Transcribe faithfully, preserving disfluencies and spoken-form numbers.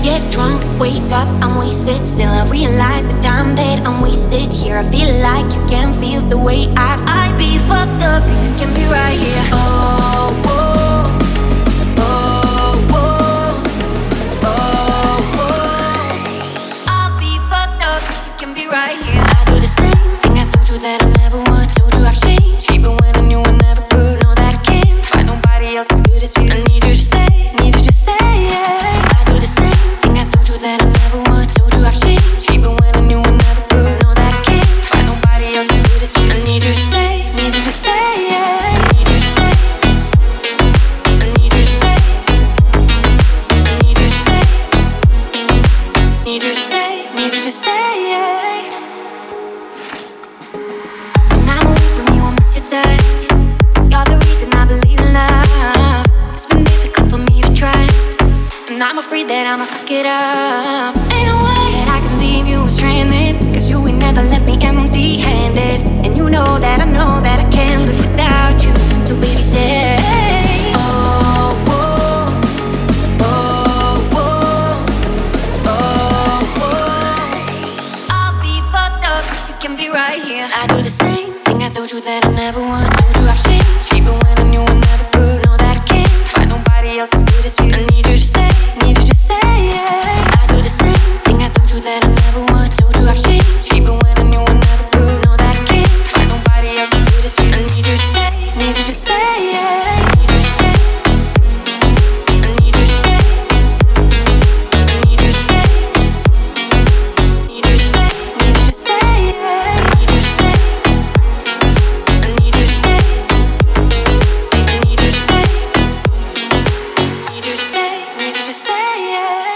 Get drunk, wake up, I'm wasted. Still I realize the time that I'm wasted here. I feel like you can feel the way I I'd be fucked up if you can be right here. Oh, oh, oh, oh, oh, oh. I'll be fucked up if you can be right here. I do the same thing I told you that I never would. Told you I've changed, even when I knew I never could. Know that I can't find nobody else as good as you. I need you to stay, need you to stay, yeah. I do the same thing I told you that I never would. Told you I've changed, even when I knew I never could. Know that I can't find nobody else as good as you. I need you to stay, need you to stay, yeah. I need you to stay, I need you to stay, I need you to stay, need you to stay, need you to stay, yeah. When I'm away from you, I miss your touch. You're the reason I believe in love. It's been difficult for me to trust, and I'm afraid that I'ma fuck it up. Ain't no way that I can leave you stranded, cause you ain't never left me empty-handed. And you know that I know that I can't live without you. So baby, stay. Oh, oh, oh, oh, oh, oh. I'll be fucked up if you can be right here. I do the same thing I told you that I never would. Told you I've changed, even when I knew I never could. Know that I can't find nobody else as good as you. I need you to stay, need you to stay, yeah. I do the same thing I told you that I never would. Told you I've changed, even when I knew I never could. Know that I can't find nobody else as good as you. I need you to stay, need you to stay, yeah. I need you to stay, I need you to stay, I need you to stay, need you to stay, need you to stay, yeah. I need you to stay, I need you to stay, I need you to stay, need you to stay, need you to stay, yeah.